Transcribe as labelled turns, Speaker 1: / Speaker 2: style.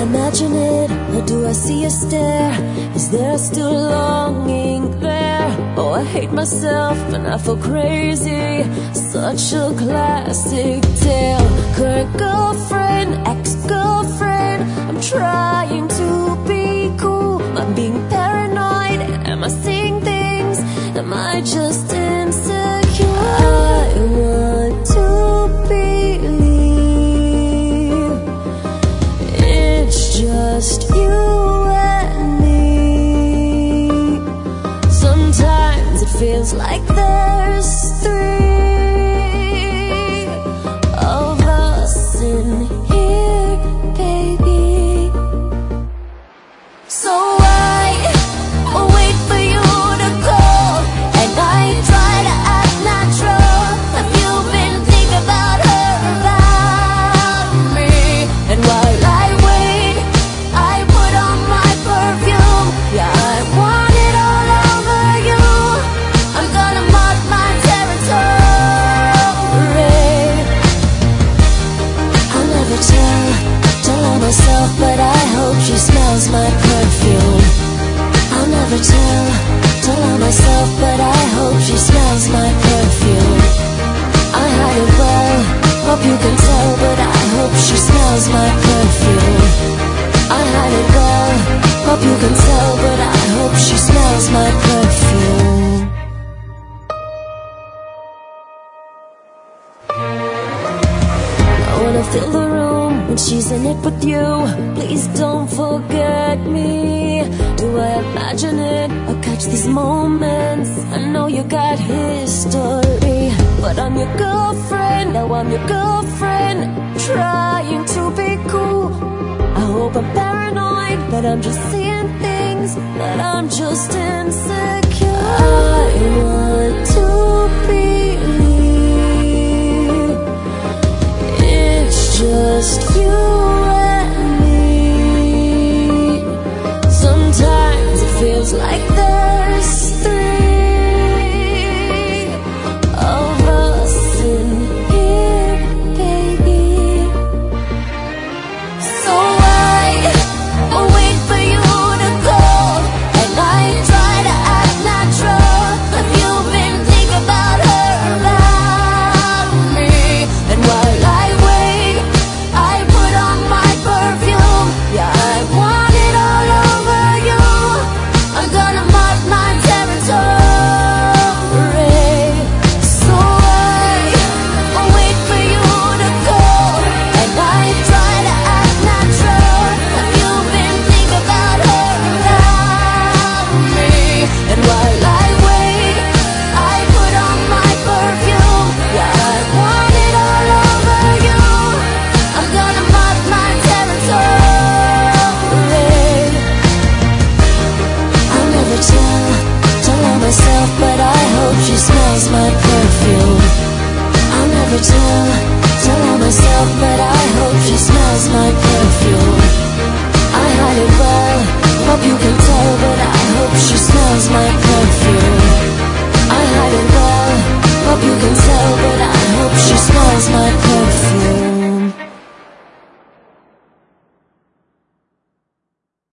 Speaker 1: imagine it, or do I see a stare? Is there still longing there? Oh, I hate myself and I feel crazy. Such a classic tale. Current girlfriend, ex-girlfriend, I'm trying to be cool. I'm being paranoid, am I seeing things? Am I just insecure? I want to believe it's just you and me. Sometimes it feels like there's three of us in here, baby. So I wait for you to call, and I try to act natural. Have you been thinking about her, about me? And while I wait, I put on my perfume. Yeah, I want it all over you. I'm gonna mark my territory. I'll never tell on myself, but I hope she smells my perfume. I'll never tell on myself, but I hope she smells my perfume. I hide it well, hope you can tell, but I hope she smells my perfume. I hide it well, hope you can tell, but I hope she smells my perfume. I wanna fill the room when she's in it with you. Please don't forget me. Do I imagine it or catch these moments? I know you got history, but I'm your girlfriend. Now I'm your girlfriend, trying to be cool. I hope I'm paranoid, that I'm just seeing things, that I'm just insecure. I want to believe it's just you and me. Sometimes it feels like that